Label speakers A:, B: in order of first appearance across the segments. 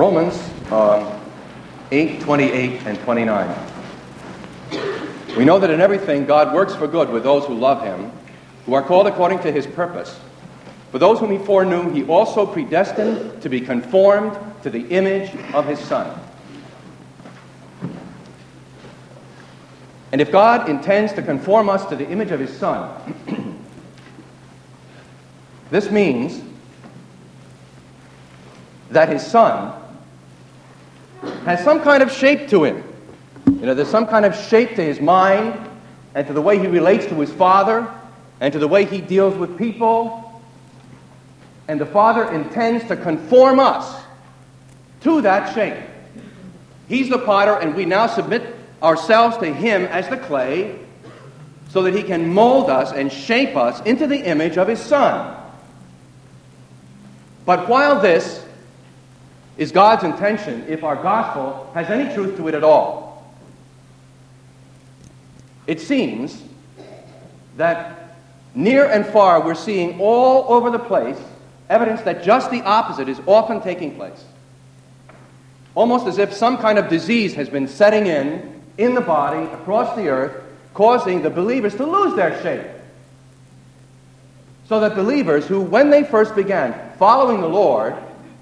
A: Romans 8, 28 and 29. We know that in everything God works for good with those who love him, who are called according to his purpose. For those whom he foreknew, he also predestined to be conformed to the image of his Son. And if God intends to conform us to the image of his Son, this means that his Son has some kind of shape to him. There's some kind of shape to his mind and to the way he relates to his Father and to the way he deals with people. And the Father intends to conform us to that shape. He's the potter, and we now submit ourselves to him as the clay so that he can mold us and shape us into the image of his Son. But while this is God's intention, if our gospel has any truth to it at all, it seems that near and far we're seeing all over the place evidence that just the opposite is often taking place. Almost as if some kind of disease has been setting in the body, across the earth, causing the believers to lose their shape. So that believers who, when they first began following the Lord,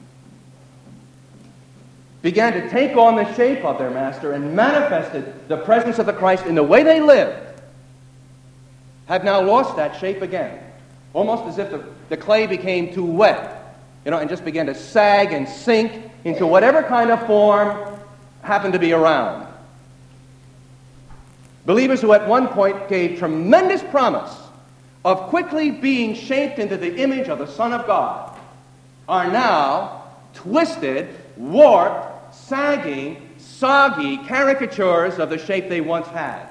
A: began to take on the shape of their master and manifested the presence of the Christ in the way they lived, have now lost that shape again. Almost as if the clay became too wet, and just began to sag and sink into whatever kind of form happened to be around. Believers who at one point gave tremendous promise of quickly being shaped into the image of the Son of God are now twisted, warped, sagging, soggy caricatures of the shape they once had.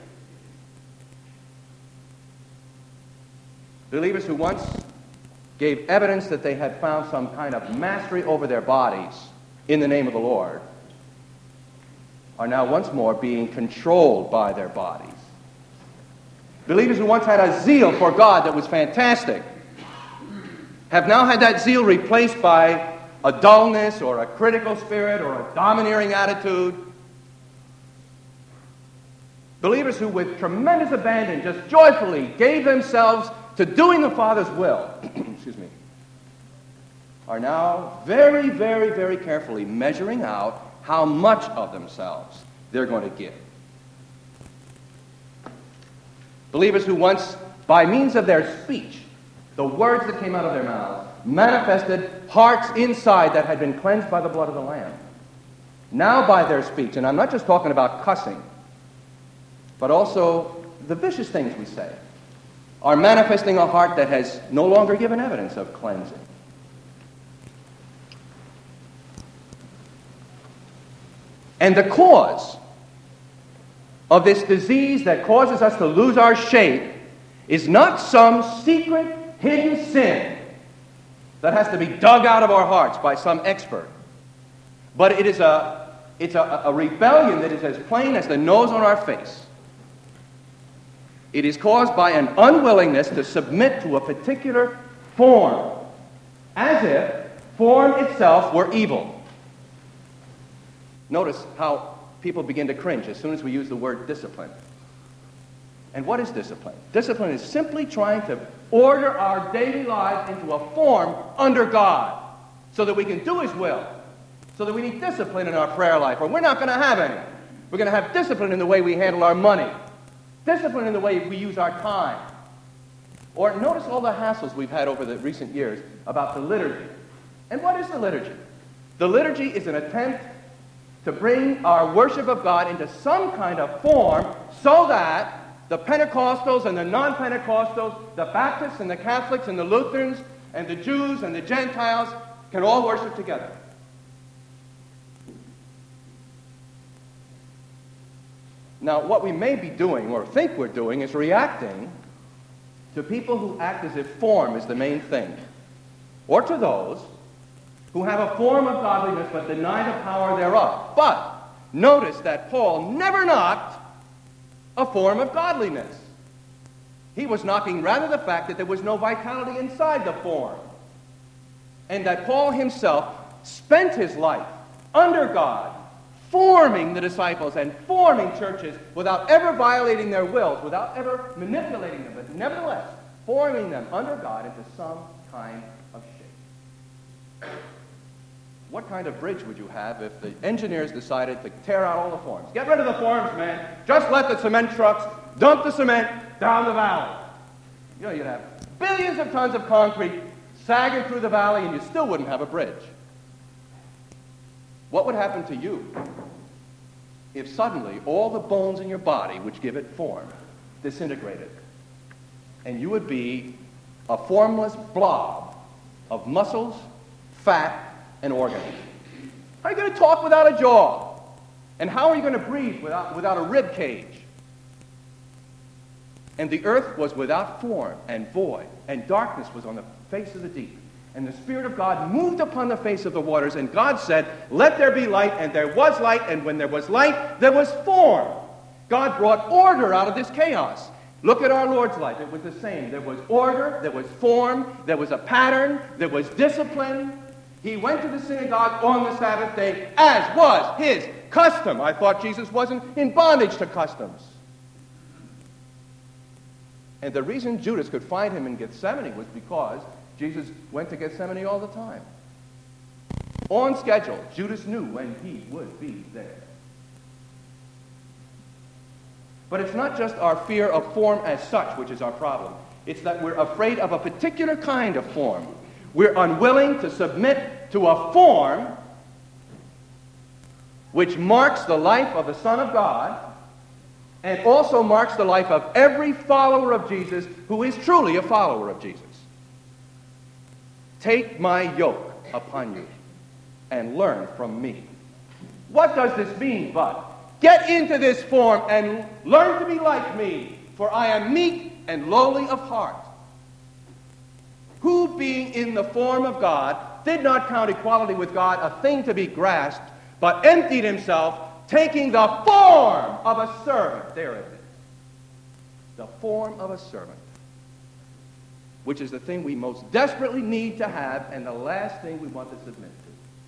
A: Believers who once gave evidence that they had found some kind of mastery over their bodies in the name of the Lord are now once more being controlled by their bodies. Believers who once had a zeal for God that was fantastic have now had that zeal replaced by a dullness or a critical spirit or a domineering attitude. Believers who with tremendous abandon just joyfully gave themselves to doing the Father's will, are now very, very, very carefully measuring out how much of themselves they're going to give. Believers who once, by means of their speech, the words that came out of their mouths, manifested hearts inside that had been cleansed by the blood of the Lamb. Now by their speech, and I'm not just talking about cussing, but also the vicious things we say, are manifesting a heart that has no longer given evidence of cleansing. And the cause of this disease that causes us to lose our shape is not some secret, hidden sin that has to be dug out of our hearts by some expert. But it's a rebellion that is as plain as the nose on our face. It is caused by an unwillingness to submit to a particular form, as if form itself were evil. Notice how people begin to cringe as soon as we use the word discipline. And what is discipline? Discipline is simply trying to order our daily lives into a form under God so that we can do his will. So that we need discipline in our prayer life, or we're not going to have any. We're going to have discipline in the way we handle our money. Discipline in the way we use our time. Or notice all the hassles we've had over the recent years about the liturgy. And what is the liturgy? The liturgy is an attempt to bring our worship of God into some kind of form so that the Pentecostals and the non-Pentecostals, the Baptists and the Catholics and the Lutherans and the Jews and the Gentiles can all worship together. Now, what we may be doing, or think we're doing, is reacting to people who act as if form is the main thing, or to those who have a form of godliness but deny the power thereof. But notice that Paul never knocked a form of godliness. He was knocking rather the fact that there was no vitality inside the form, and that Paul himself spent his life under God, forming the disciples and forming churches without ever violating their wills, without ever manipulating them, but nevertheless forming them under God into some kind of shape. What kind of bridge would you have if the engineers decided to tear out all the forms? Get rid of the forms, man. Just let the cement trucks dump the cement down the valley. You know, you'd have billions of tons of concrete sagging through the valley, and you still wouldn't have a bridge. What would happen to you if suddenly all the bones in your body, which give it form, disintegrated, and you would be a formless blob of muscles, fat, and organs? How are you going to talk without a jaw? And how are you going to breathe without a rib cage? And the earth was without form and void, and darkness was on the face of the deep. And the Spirit of God moved upon the face of the waters, and God said, "Let there be light," and there was light, and when there was light, there was form. God brought order out of this chaos. Look at our Lord's life. It was the same. There was order, there was form, there was a pattern, there was discipline. He went to the synagogue on the Sabbath day, as was his custom. I thought Jesus wasn't in bondage to customs. And the reason Judas could find him in Gethsemane was because Jesus went to Gethsemane all the time. On schedule, Judas knew when he would be there. But it's not just our fear of form as such which is our problem. It's that we're afraid of a particular kind of form. We're unwilling to submit to a form which marks the life of the Son of God and also marks the life of every follower of Jesus who is truly a follower of Jesus. Take my yoke upon you and learn from me. What does this mean but? Get into this form and learn to be like me, for I am meek and lowly of heart. Who, being in the form of God, did not count equality with God a thing to be grasped, but emptied himself, taking the form of a servant. There it is. The form of a servant, which is the thing we most desperately need to have and the last thing we want to submit to.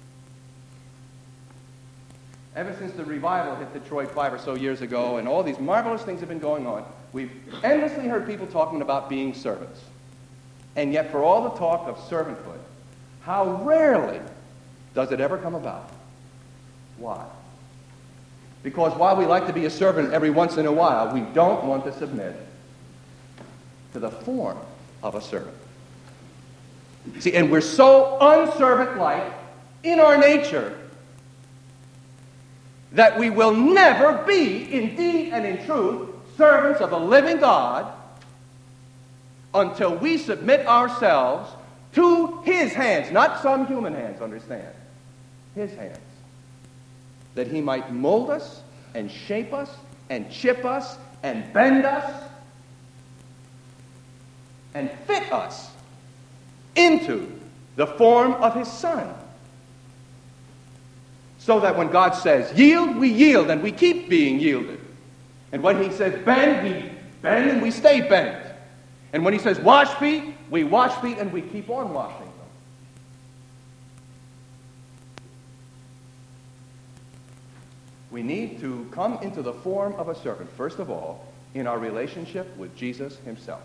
A: Ever since the revival hit Detroit 5 or so years ago, and all these marvelous things have been going on, we've endlessly heard people talking about being servants. And yet, for all the talk of servanthood, how rarely does it ever come about? Why? Because while we like to be a servant every once in a while, we don't want to submit to the form of a servant. See, and we're so unservant-like in our nature that we will never be, in deed and in truth, servants of the living God until we submit ourselves to his hands, not some human hands, understand, his hands, that he might mold us and shape us and chip us and bend us and fit us into the form of his Son. So that when God says yield, we yield, and we keep being yielded. And when he says bend, we bend and we stay bent. And when he says wash feet, we wash feet and we keep on washing them. We need to come into the form of a servant, first of all, in our relationship with Jesus himself.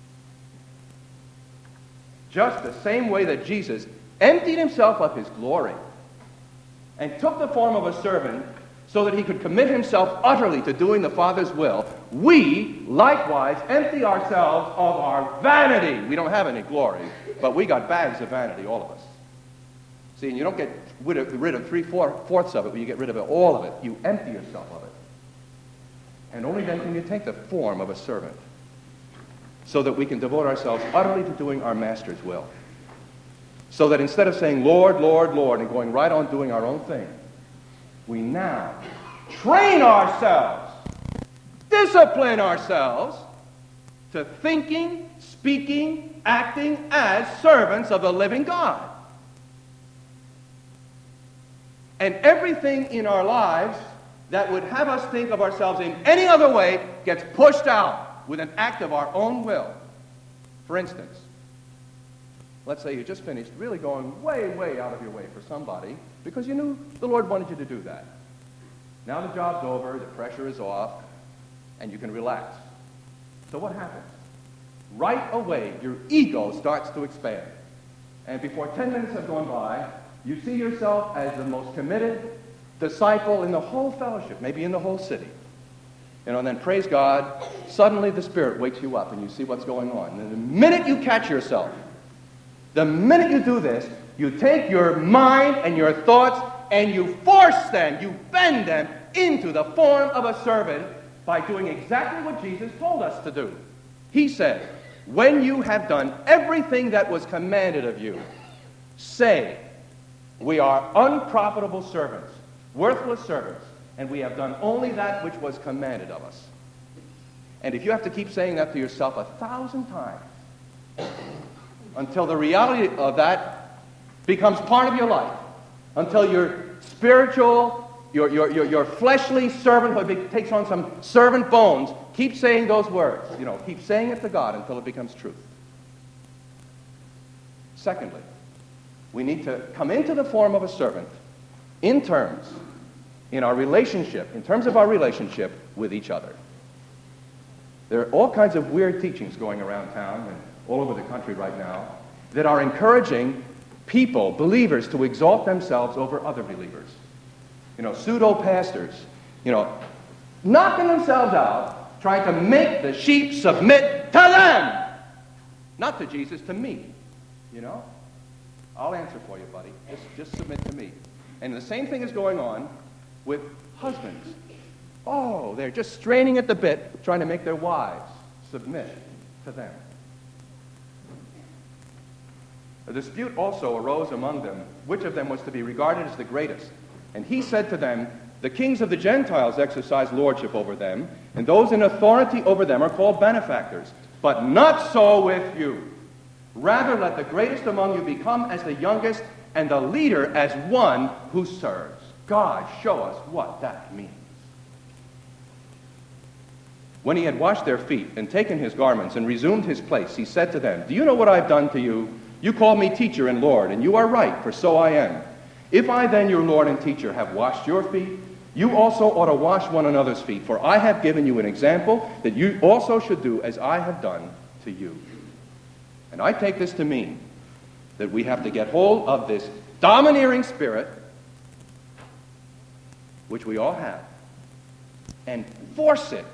A: Just the same way that Jesus emptied himself of his glory and took the form of a servant so that he could commit himself utterly to doing the Father's will, we likewise empty ourselves of our vanity. We don't have any glory, but we got bags of vanity, all of us. See, and you don't get rid of 3/4 of it, but you get rid of all of it. You empty yourself of it. And only then can you take the form of a servant so that we can devote ourselves utterly to doing our Master's will. So that instead of saying, Lord, Lord, Lord, and going right on doing our own thing, we now train ourselves, discipline ourselves to thinking, speaking, acting as servants of the living God. And everything in our lives that would have us think of ourselves in any other way gets pushed out with an act of our own will. For instance, let's say you just finished really going way, way out of your way for somebody because you knew the Lord wanted you to do that. Now the job's over, the pressure is off, and you can relax. So what happens? Right away, your ego starts to expand. And before 10 minutes have gone by, you see yourself as the most committed disciple in the whole fellowship, maybe in the whole city. And then, praise God, suddenly the Spirit wakes you up and you see what's going on. And the minute you catch yourself, the minute you do this, you take your mind and your thoughts and you force them, you bend them into the form of a servant by doing exactly what Jesus told us to do. He said, when you have done everything that was commanded of you, say, we are unprofitable servants, worthless servants, and we have done only that which was commanded of us. And if you have to keep saying that to yourself 1,000 times until the reality of that becomes part of your life, until your spiritual, your fleshly servanthood takes on some servant bones, keep saying those words. Keep saying it to God until it becomes truth. Secondly, we need to come into the form of a servant in terms of our relationship with each other. There are all kinds of weird teachings going around town and all over the country right now that are encouraging people, believers, to exalt themselves over other believers. Pseudo-pastors, knocking themselves out, trying to make the sheep submit to them. Not to Jesus, to me. I'll answer for you, buddy. Just submit to me. And the same thing is going on with husbands. Oh, they're just straining at the bit, trying to make their wives submit to them. A dispute also arose among them, which of them was to be regarded as the greatest. And he said to them, the kings of the Gentiles exercise lordship over them, and those in authority over them are called benefactors. But not so with you. Rather, let the greatest among you become as the youngest, and the leader as one who serves. God, show us what that means. When he had washed their feet and taken his garments and resumed his place, he said to them, do you know what I've done to you? You call me teacher and Lord, and you are right, for so I am. If I then, your Lord and teacher, have washed your feet, you also ought to wash one another's feet, for I have given you an example that you also should do as I have done to you. And I take this to mean that we have to get hold of this domineering spirit, which we all have, and force it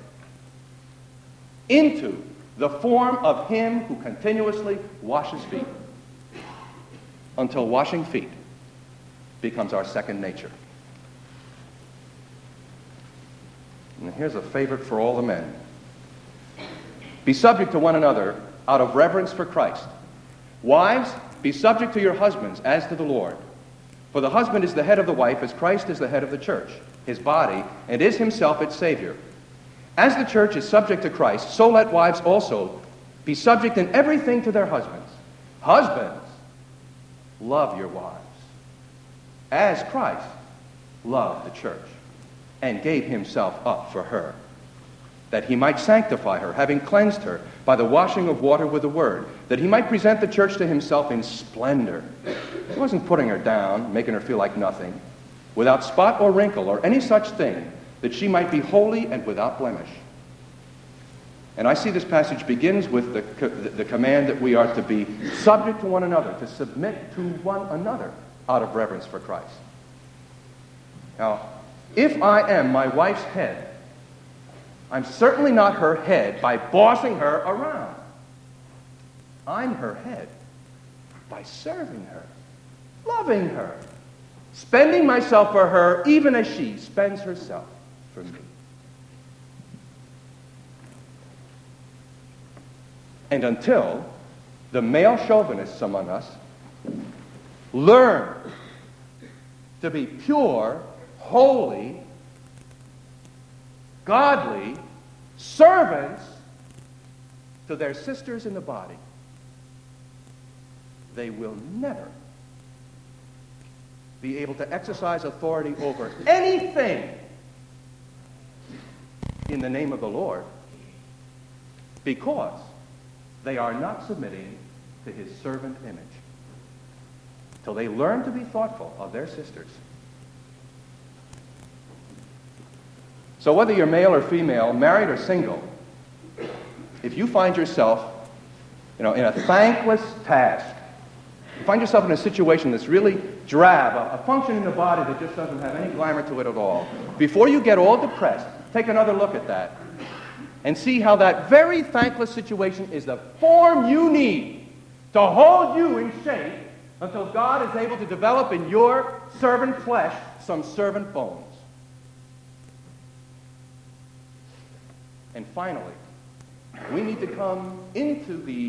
A: into the form of him who continuously washes feet, until washing feet becomes our second nature. And here's a favorite for all the men. Be subject to one another out of reverence for Christ. Wives, be subject to your husbands as to the Lord. For the husband is the head of the wife, as Christ is the head of the church, his body, and is himself its Savior. As the church is subject to Christ, so let wives also be subject in everything to their husbands. Husbands, love your wives, as Christ loved the church and gave himself up for her, that he might sanctify her, having cleansed her by the washing of water with the word, that he might present the church to himself in splendor. He wasn't putting her down, making her feel like nothing, without spot or wrinkle or any such thing, that she might be holy and without blemish. And I see this passage begins with the command that we are to be subject to one another, to submit to one another out of reverence for Christ. Now, if I am my wife's head, I'm certainly not her head by bossing her around. I'm her head by serving her, loving her, spending myself for her even as she spends herself for me. And until the male chauvinists among us learn to be pure, holy, godly servants to their sisters in the body, they will never be able to exercise authority over anything in the name of the Lord, because they are not submitting to his servant image. till they learn to be thoughtful of their sisters. So whether you're male or female, married or single, if you find yourself, in a thankless task, you find yourself in a situation that's really drab, a function in the body that just doesn't have any glamour to it at all, before you get all depressed, take another look at that and see how that very thankless situation is the form you need to hold you in shape until God is able to develop in your servant flesh some servant bones. And finally, we need to come into the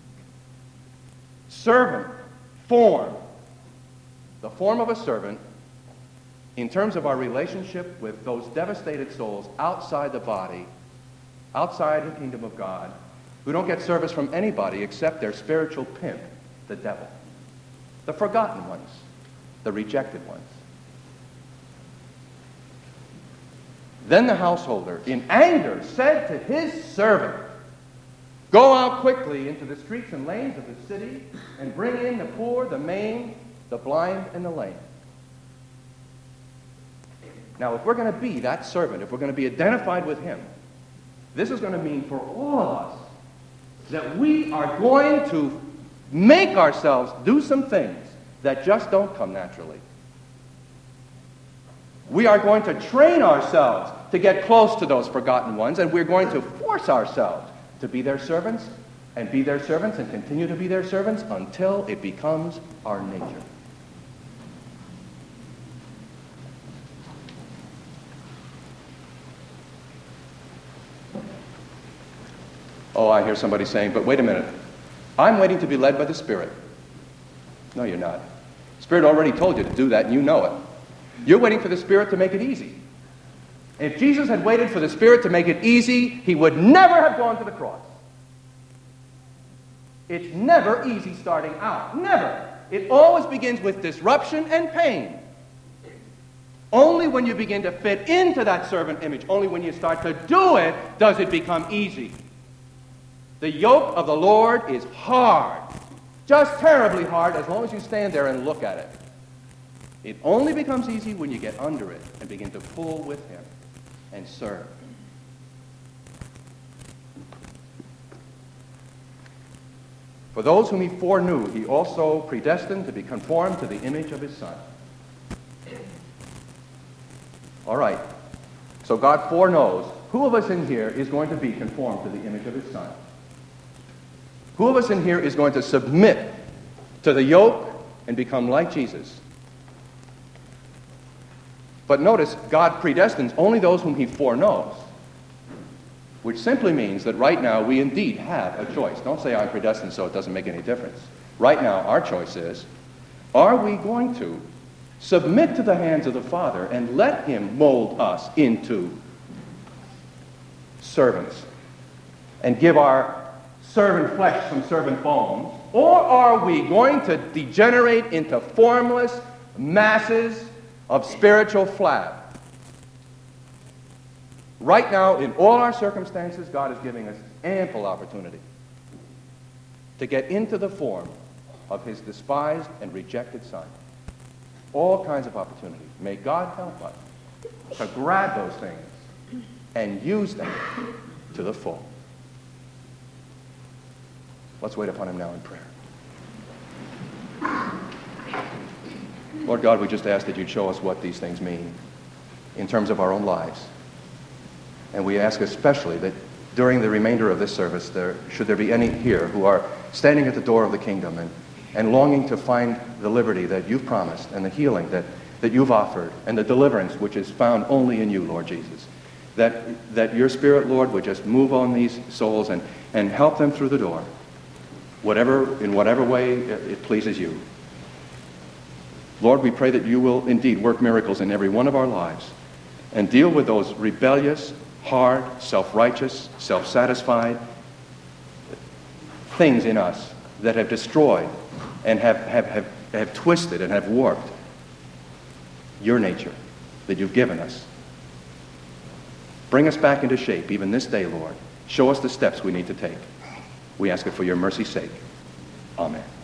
A: servant form, the form of a servant, in terms of our relationship with those devastated souls outside the body, outside the kingdom of God, who don't get service from anybody except their spiritual pimp, the devil. The forgotten ones, the rejected ones. Then the householder, in anger, said to his servant, "Go out quickly into the streets and lanes of the city and bring in the poor, the maimed, the blind, and the lame." Now, if we're going to be that servant, if we're going to be identified with him, this is going to mean for all of us that we are going to make ourselves do some things that just don't come naturally. We are going to train ourselves to get close to those forgotten ones, and we're going to force ourselves to be their servants and be their servants and continue to be their servants until it becomes our nature. Oh, I hear somebody saying, but wait a minute. I'm waiting to be led by the Spirit. No, you're not. Spirit already told you to do that, and you know it. You're waiting for the Spirit to make it easy. If Jesus had waited for the Spirit to make it easy, he would never have gone to the cross. It's never easy starting out. Never. It always begins with disruption and pain. Only when you begin to fit into that servant image, only when you start to do it, does it become easy. The yoke of the Lord is hard. Just terribly hard as long as you stand there and look at it. It only becomes easy when you get under it and begin to pull with him and serve. For those whom he foreknew, he also predestined to be conformed to the image of his Son. All right. So God foreknows who of us in here is going to be conformed to the image of his Son. Who of us in here is going to submit to the yoke and become like Jesus? But notice, God predestines only those whom he foreknows, which simply means that right now we indeed have a choice. Don't say I'm predestined so it doesn't make any difference. Right now our choice is, are we going to submit to the hands of the Father and let him mold us into servants and give our servant flesh some servant bones? Or are we going to degenerate into formless masses of spiritual flab? Right now, in all our circumstances, God is giving us ample opportunity to get into the form of his despised and rejected Son. All kinds of opportunities. May God help us to grab those things and use them to the full. Let's wait upon him now in prayer. Lord God, we just ask that you'd show us what these things mean in terms of our own lives. And we ask especially that during the remainder of this service, should there be any here who are standing at the door of the kingdom and longing to find the liberty that you've promised and the healing that you've offered and the deliverance which is found only in you, Lord Jesus, that your Spirit, Lord, would just move on these souls and help them through the door, in whatever way it pleases you. Lord, we pray that you will indeed work miracles in every one of our lives and deal with those rebellious, hard, self-righteous, self-satisfied things in us that have destroyed and have twisted and have warped your nature that you've given us. Bring us back into shape even this day, Lord. Show us the steps we need to take. We ask it for your mercy's sake. Amen.